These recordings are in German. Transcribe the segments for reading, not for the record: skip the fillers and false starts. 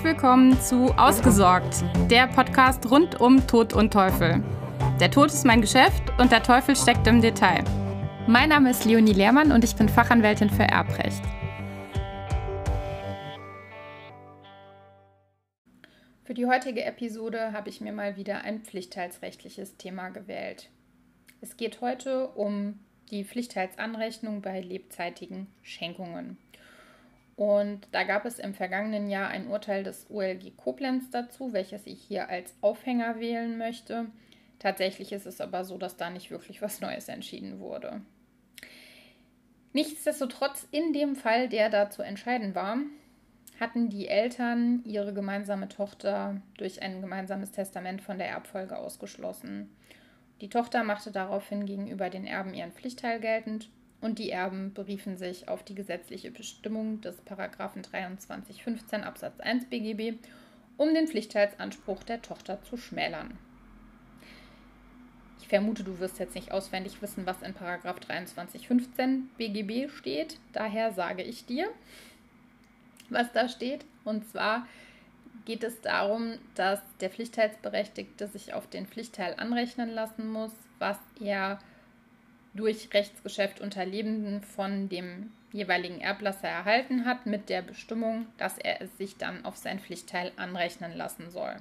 Herzlich willkommen zu Ausgesorgt, der Podcast rund um Tod und Teufel. Der Tod ist mein Geschäft und der Teufel steckt im Detail. Mein Name ist Leonie Lehrmann und ich bin Fachanwältin für Erbrecht. Für die heutige Episode habe ich mir mal wieder ein pflichtteilsrechtliches Thema gewählt. Es geht heute um die Pflichtteilsanrechnung bei lebzeitigen Schenkungen. Und da gab es im vergangenen Jahr ein Urteil des OLG Koblenz dazu, welches ich hier als Aufhänger wählen möchte. Tatsächlich ist es aber so, dass da nicht wirklich was Neues entschieden wurde. Nichtsdestotrotz, in dem Fall, der da zu entscheiden war, hatten die Eltern ihre gemeinsame Tochter durch ein gemeinsames Testament von der Erbfolge ausgeschlossen. Die Tochter machte daraufhin gegenüber den Erben ihren Pflichtteil geltend und die Erben beriefen sich auf die gesetzliche Bestimmung des Paragraphen 2315 Absatz 1 BGB, um den Pflichtteilsanspruch der Tochter zu schmälern. Ich vermute, du wirst jetzt nicht auswendig wissen, was in Paragraph 2315 BGB steht. Daher sage ich dir, was da steht. Und zwar geht es darum, dass der Pflichtteilsberechtigte sich auf den Pflichtteil anrechnen lassen muss, was er durch Rechtsgeschäft unter Lebenden von dem jeweiligen Erblasser erhalten hat, mit der Bestimmung, dass er es sich dann auf sein Pflichtteil anrechnen lassen soll.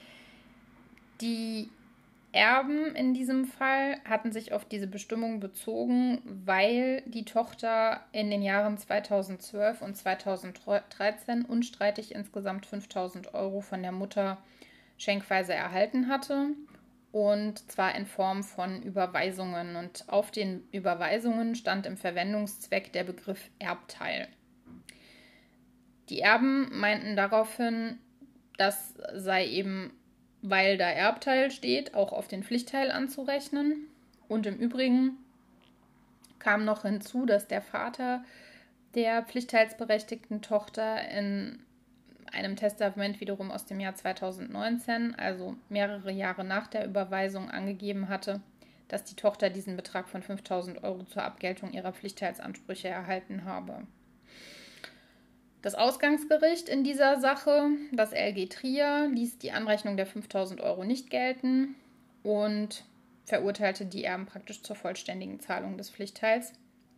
Die Erben in diesem Fall hatten sich auf diese Bestimmung bezogen, weil die Tochter in den Jahren 2012 und 2013 unstreitig insgesamt 5.000 Euro von der Mutter schenkweise erhalten hatte. Und zwar in Form von Überweisungen. Und auf den Überweisungen stand im Verwendungszweck der Begriff Erbteil. Die Erben meinten daraufhin, das sei eben, weil da Erbteil steht, auch auf den Pflichtteil anzurechnen. Und im Übrigen kam noch hinzu, dass der Vater der pflichtteilsberechtigten Tochter in einem Testament wiederum aus dem Jahr 2019, also mehrere Jahre nach der Überweisung, angegeben hatte, dass die Tochter diesen Betrag von 5.000 Euro zur Abgeltung ihrer Pflichtteilsansprüche erhalten habe. Das Ausgangsgericht in dieser Sache, das LG Trier, ließ die Anrechnung der 5.000 Euro nicht gelten und verurteilte die Erben praktisch zur vollständigen Zahlung des Pflichtteils.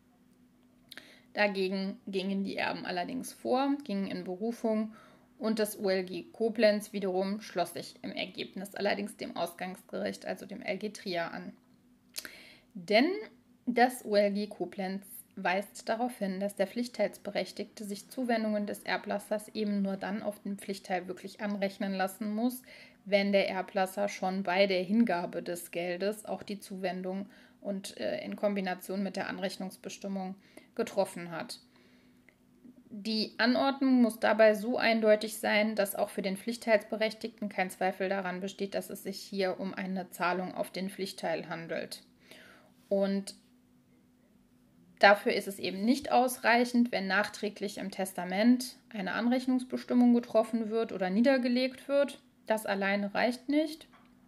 Dagegen gingen die Erben allerdings vor, gingen in Berufung und das OLG Koblenz wiederum schloss sich im Ergebnis allerdings dem Ausgangsgericht, also dem LG Trier, an. Denn das OLG Koblenz weist darauf hin, dass der Pflichtteilsberechtigte sich Zuwendungen des Erblassers eben nur dann auf den Pflichtteil wirklich anrechnen lassen muss, wenn der Erblasser schon bei der Hingabe des Geldes auch die Zuwendung und in Kombination mit der Anrechnungsbestimmung getroffen hat. Die Anordnung muss dabei so eindeutig sein, dass auch für den Pflichtteilsberechtigten kein Zweifel daran besteht, dass es sich hier um eine Zahlung auf den Pflichtteil handelt. Und dafür ist es eben nicht ausreichend, wenn nachträglich im Testament eine Anrechnungsbestimmung getroffen wird oder niedergelegt wird. Das alleine reicht nicht.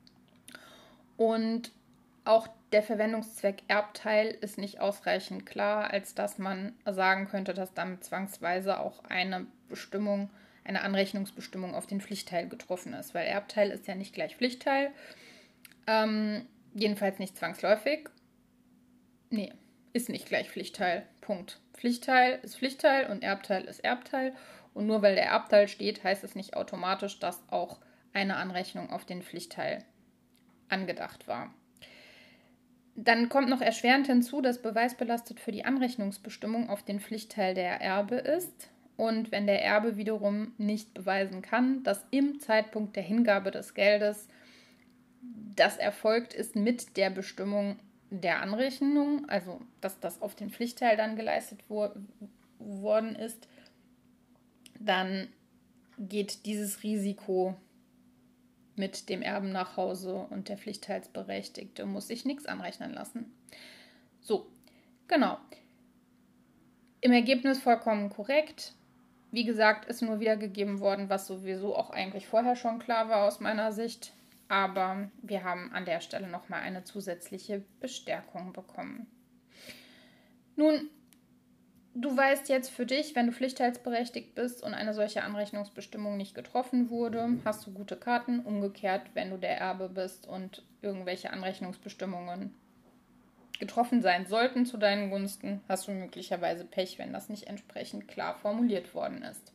Und auch der Verwendungszweck Erbteil ist nicht ausreichend klar, als dass man sagen könnte, dass damit zwangsweise auch eine Anrechnungsbestimmung auf den Pflichtteil getroffen ist. Weil Erbteil ist ja nicht gleich Pflichtteil. Jedenfalls nicht zwangsläufig. Nee, ist nicht gleich Pflichtteil. Punkt. Pflichtteil ist Pflichtteil und Erbteil ist Erbteil. Und nur weil der Erbteil steht, heißt es nicht automatisch, dass auch eine Anrechnung auf den Pflichtteil angedacht war. Dann kommt noch erschwerend hinzu, dass beweisbelastet für die Anrechnungsbestimmung auf den Pflichtteil der Erbe ist. Und wenn der Erbe wiederum nicht beweisen kann, dass im Zeitpunkt der Hingabe des Geldes das erfolgt ist mit der Bestimmung der Anrechnung, also dass das auf den Pflichtteil dann geleistet worden ist, dann geht dieses Risiko mit dem Erben nach Hause und der Pflichtteilsberechtigte muss sich nichts anrechnen lassen. So, genau. Im Ergebnis vollkommen korrekt. Wie gesagt, ist nur wiedergegeben worden, was sowieso auch eigentlich vorher schon klar war aus meiner Sicht. Aber wir haben an der Stelle nochmal eine zusätzliche Bestärkung bekommen. Nun Du weißt jetzt für dich, wenn du pflichtteilsberechtigt bist und eine solche Anrechnungsbestimmung nicht getroffen wurde, hast du gute Karten. Umgekehrt, wenn du der Erbe bist und irgendwelche Anrechnungsbestimmungen getroffen sein sollten zu deinen Gunsten, hast du möglicherweise Pech, wenn das nicht entsprechend klar formuliert worden ist.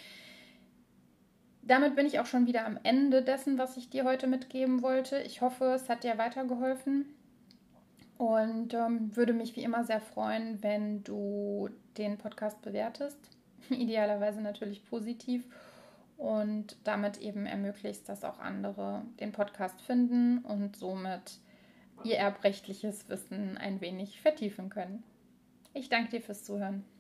Damit bin ich auch schon wieder am Ende dessen, was ich dir heute mitgeben wollte. Ich hoffe, es hat dir weitergeholfen und würde mich wie immer sehr freuen, wenn du den Podcast bewertest. Idealerweise natürlich positiv und damit eben ermöglicht, dass auch andere den Podcast finden und somit ihr erbrechtliches Wissen ein wenig vertiefen können. Ich danke dir fürs Zuhören.